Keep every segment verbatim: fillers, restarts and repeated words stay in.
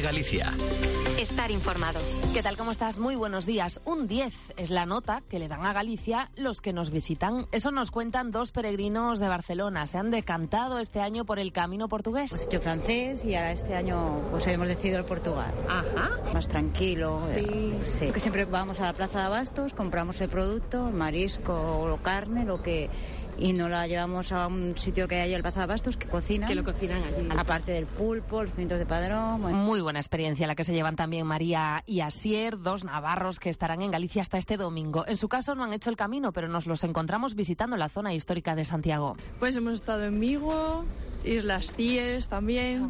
Galicia. Estar informado. ¿Qué tal? ¿Cómo estás? Muy buenos días. Un diez es la nota que le dan a Galicia los que nos visitan. Eso nos cuentan dos peregrinos de Barcelona. Se han decantado este año por el camino portugués. Pues he hecho francés y ahora este año pues hemos decidido el Portugal. Ajá. Más tranquilo. Sí. Eh, sí. Porque siempre vamos a la plaza de abastos, compramos el producto, el marisco o carne, lo que... y nos la llevamos a un sitio que hay en el Plaza de Abastos que cocinan. Que lo cocinan allí. Aparte del pulpo, los pimientos de Padrón. Bueno. Muy buena experiencia la que se llevan también María y Asier, dos navarros que estarán en Galicia hasta este domingo. En su caso no han hecho el camino, pero nos los encontramos visitando la zona histórica de Santiago. Pues hemos estado en Vigo, Islas Cíes también.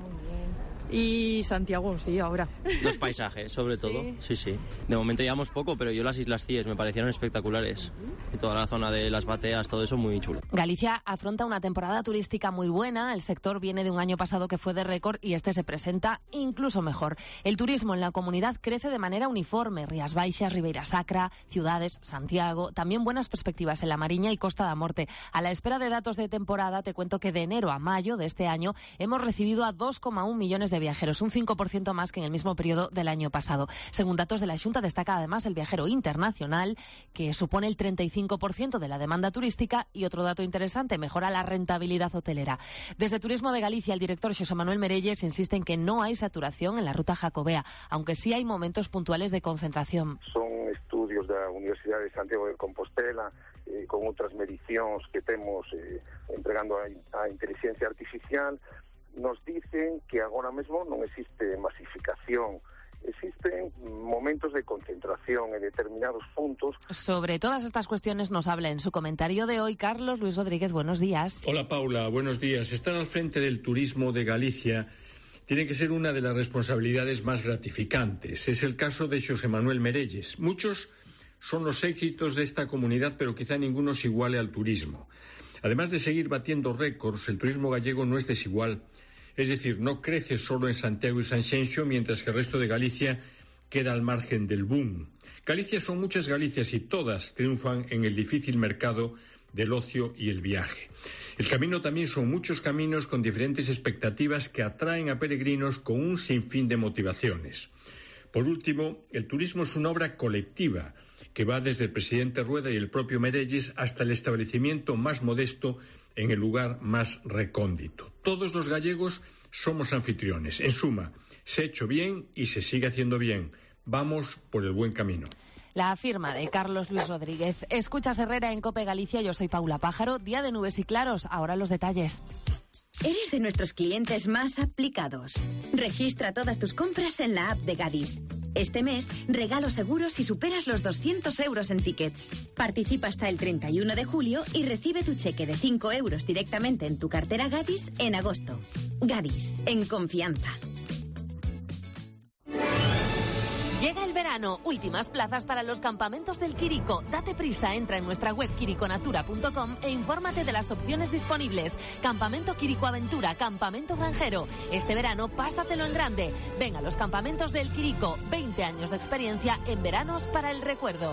Y Santiago, sí, ahora. Los paisajes, sobre todo. Sí, sí. sí. De momento llevamos poco, pero yo las Islas Cíes me parecieron espectaculares. Y toda la zona de las bateas, todo eso muy chulo. Galicia afronta una temporada turística muy buena. El sector viene de un año pasado que fue de récord y este se presenta incluso mejor. El turismo en la comunidad crece de manera uniforme. Rías Baixas, Ribeira Sacra, ciudades, Santiago. También buenas perspectivas en La Mariña y Costa da Morte. A la espera de datos de temporada, te cuento que de enero a mayo de este año hemos recibido a dos coma uno millones de viajeros, un cinco por ciento más que en el mismo periodo del año pasado. Según datos de la Xunta, destaca además el viajero internacional, que supone el treinta y cinco por ciento de la demanda turística, y otro dato interesante, mejora la rentabilidad hotelera. Desde Turismo de Galicia, el director Xosé Manuel Merelles insiste en que no hay saturación en la ruta jacobea, aunque sí hay momentos puntuales de concentración. Son estudios da Universidade de Santiago de Compostela, eh, con outras medicións que temos eh, entregando a, a inteligencia artificial. Nos dicen que agora mesmo non existe masificación, existen momentos de concentración en determinados puntos. Sobre todas estas cuestiones nos habla en su comentario de hoy Carlos Luis Rodríguez. Buenos días. Hola Paula, buenos días. Estar al frente del turismo de Galicia tiene que ser una de las responsabilidades más gratificantes. Es el caso de Xosé Manuel Merelles. Muchos son los éxitos de esta comunidad, pero quizá ninguno se iguale al turismo. Además de seguir batiendo récords, el turismo gallego no es desigual. Es decir, no crece solo en Santiago y Sanxenxo, mientras que el resto de Galicia queda al margen del boom. Galicia son muchas Galicias y todas triunfan en el difícil mercado del ocio y el viaje. El camino también son muchos caminos con diferentes expectativas que atraen a peregrinos con un sinfín de motivaciones. Por último, el turismo es una obra colectiva que va desde el presidente Rueda y el propio Merelles hasta el establecimiento más modesto en el lugar más recóndito. Todos los gallegos somos anfitriones. En suma, se ha hecho bien y se sigue haciendo bien. Vamos por el buen camino. La firma de Carlos Luis Rodríguez. Escuchas Herrera en COPE Galicia. Yo soy Paula Pájaro. Día de nubes y claros. Ahora los detalles. Eres de nuestros clientes más aplicados. Registra todas tus compras en la app de Gadis. Este mes, regalo seguro si superas los doscientos euros en tickets. Participa hasta el treinta y uno de julio y recibe tu cheque de cinco euros directamente en tu cartera Gadis en agosto. Gadis, en confianza. Llega el verano, últimas plazas para los campamentos del Quirico. Date prisa, entra en nuestra web quiriconatura punto com e infórmate de las opciones disponibles. Campamento Quirico Aventura, campamento granjero. Este verano pásatelo en grande. Ven a los campamentos del Quirico, veinte años de experiencia en veranos para el recuerdo.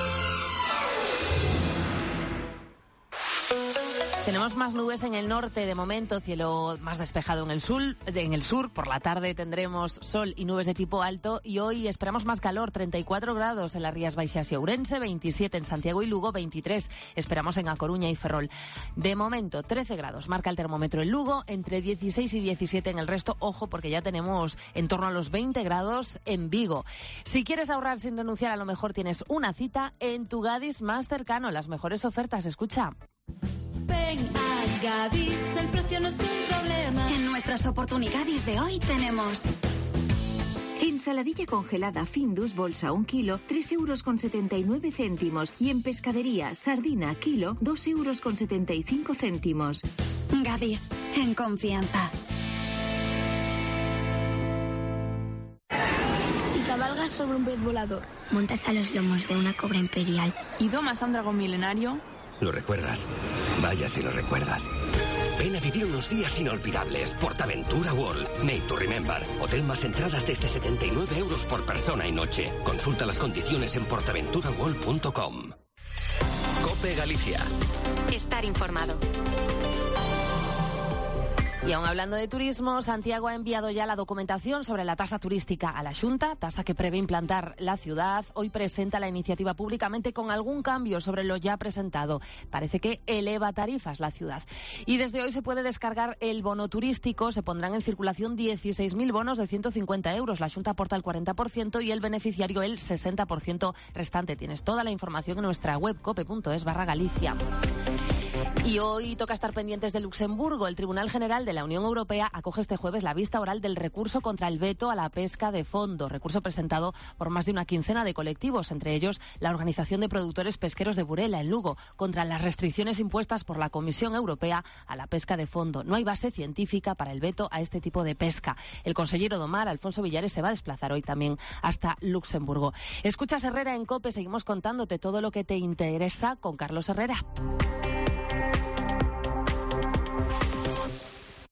Tenemos más nubes en el norte de momento, cielo más despejado en el sur, en el sur. Por la tarde tendremos sol y nubes de tipo alto y hoy esperamos más calor, treinta y cuatro grados en las Rías Baixas y Ourense, veintisiete en Santiago y Lugo, veintitrés esperamos en A Coruña y Ferrol. De momento trece grados marca el termómetro en Lugo, entre dieciséis y diecisiete en el resto. Ojo, porque ya tenemos en torno a los veinte grados en Vigo. Si quieres ahorrar sin renunciar, a lo mejor tienes una cita en tu Gadis más cercano. Las mejores ofertas, escucha. Ven a Gadis, el precio no es un problema. En nuestras oportunidades de hoy tenemos... Ensaladilla congelada Findus, bolsa un kilo, tres euros con setenta y nueve céntimos. Y en pescadería, sardina kilo, dos euros con setenta y cinco céntimos. Gadis, en confianza. Si cabalgas sobre un pez volador, montas a los lomos de una cobra imperial y domas a un dragón milenario... ¿Lo recuerdas? Vaya si lo recuerdas. Ven a vivir unos días inolvidables. PortAventura World. Made to remember. Hotel más entradas desde setenta y nueve euros por persona y noche. Consulta las condiciones en portaventura world punto com. COPE Galicia. Estar informado. Y aún hablando de turismo, Santiago ha enviado ya la documentación sobre la tasa turística a la Xunta, tasa que prevé implantar la ciudad. Hoy presenta la iniciativa públicamente con algún cambio sobre lo ya presentado. Parece que eleva tarifas la ciudad. Y desde hoy se puede descargar el bono turístico. Se pondrán en circulación dieciséis mil bonos de ciento cincuenta euros. La Xunta aporta el cuarenta por ciento y el beneficiario el sesenta por ciento restante. Tienes toda la información en nuestra web cope punto es barra Galicia. Y hoy toca estar pendientes de Luxemburgo. El Tribunal General de la Unión Europea acoge este jueves la vista oral del recurso contra el veto a la pesca de fondo. Recurso presentado por más de una quincena de colectivos, entre ellos la Organización de Productores Pesqueros de Burela, en Lugo, contra las restricciones impuestas por la Comisión Europea a la pesca de fondo. No hay base científica para el veto a este tipo de pesca. El consejero do Mar, Alfonso Villares, se va a desplazar hoy también hasta Luxemburgo. Escuchas Herrera en COPE. Seguimos contándote todo lo que te interesa con Carlos Herrera.